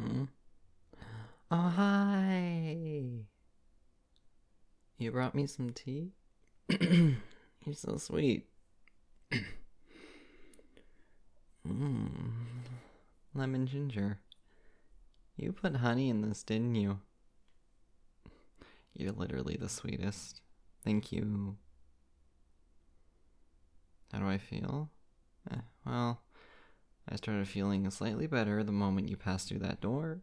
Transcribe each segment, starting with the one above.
Hmm? Oh, hi! You brought me some tea? You're so sweet. Mmm. Lemon ginger. You put honey in this, didn't you? You're literally the sweetest. Thank you. How do I feel? Well, I started feeling slightly better the moment you passed through that door.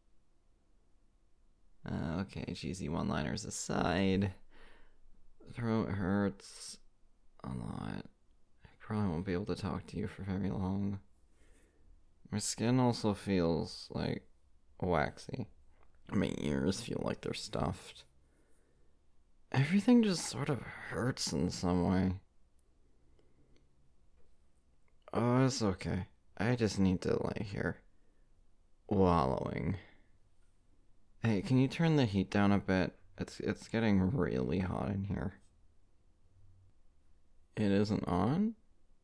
Okay, cheesy one-liners aside. Throat hurts a lot. I probably won't be able to talk to you for very long. My skin also feels like waxy. My ears feel like they're stuffed. Everything just sort of hurts in some way. Oh, it's okay. I just need to lay here, wallowing. Hey, can you turn the heat down a bit? It's getting really hot in here. It isn't on?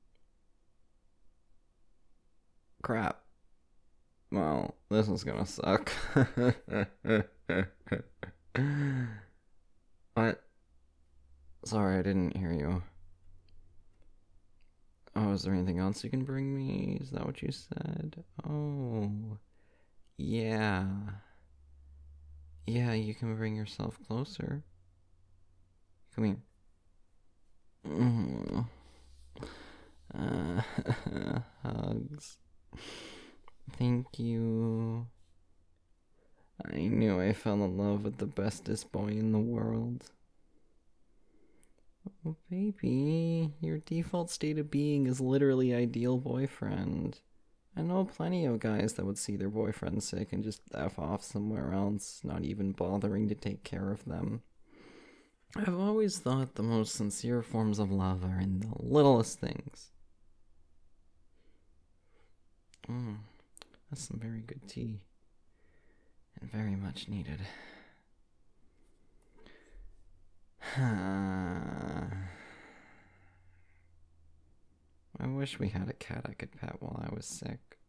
Crap. Well, this is gonna suck. What? Sorry, I didn't hear you. Oh, is there anything else you can bring me? Is that what you said? Oh, yeah. Yeah, you can bring yourself closer. Come here. Uh, Hugs. Thank you. I knew I fell in love with the bestest boy in the world. Oh, baby, your default state of being is literally ideal boyfriend. I know plenty of guys that would see their boyfriend sick and just F off somewhere else, not even bothering to take care of them. I've always thought the most sincere forms of love are in the littlest things. That's some very good tea. And very much needed. I wish we had a cat I could pet while I was sick.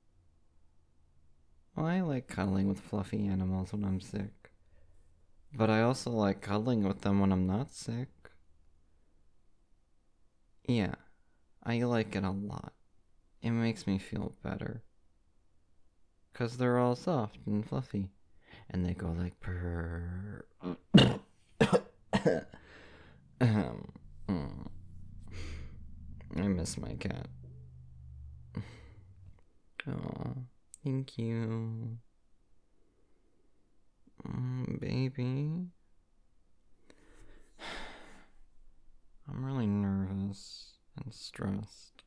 Well, I like cuddling with fluffy animals when I'm sick. But I also like cuddling with them when I'm not sick. Yeah, I like it a lot. It makes me feel better. 'Cause they're all soft and fluffy. And they go like purr. I miss my cat. Oh, thank you. Baby. I'm really nervous and stressed.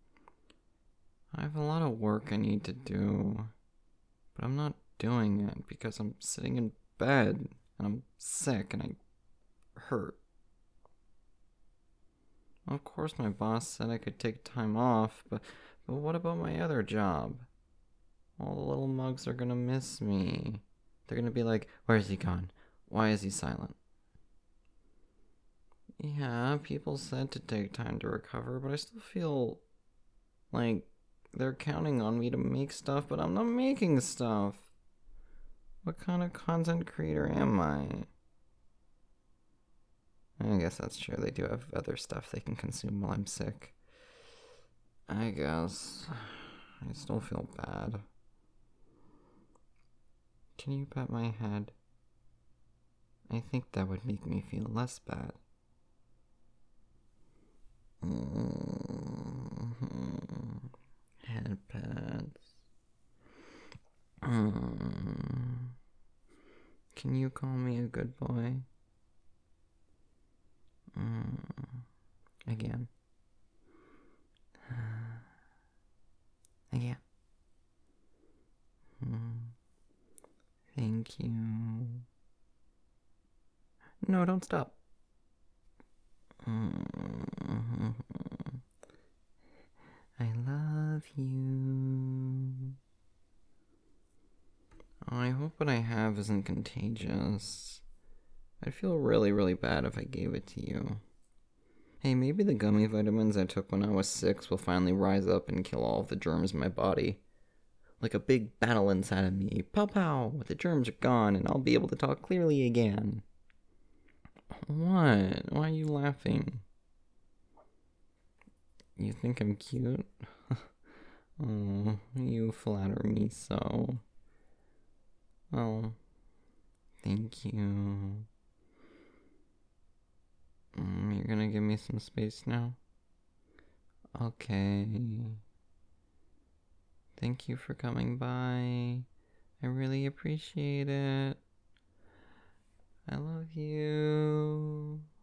I have a lot of work I need to do, but I'm not doing it because I'm sitting in bed and I'm sick and I hurt. Of course, my boss said I could take time off, but what about my other job? All the little mugs are gonna miss me. They're gonna be like, where's he gone? Why is he silent? Yeah, people said to take time to recover, but I still feel like they're counting on me to make stuff, but I'm not making stuff. What kind of content creator am I? I guess that's true. They do have other stuff they can consume while I'm sick. I guess. I still feel bad. Can you pat my head? I think that would make me feel less bad. Head pats. Can you call me a good boy? Again. Again. Thank you. No, don't stop. I love you. I hope what I have isn't contagious. I'd feel really, really bad if I gave it to you. Hey, maybe the gummy vitamins I took when I was 6 will finally rise up and kill all of the germs in my body. like a big battle inside of me. Pow pow! The germs are gone, and I'll be able to talk clearly again. What? Why are you laughing? You think I'm cute? Oh, you flatter me so. Oh, thank you. You're gonna give me some space now? Okay. Thank you for coming by. I really appreciate it. I love you.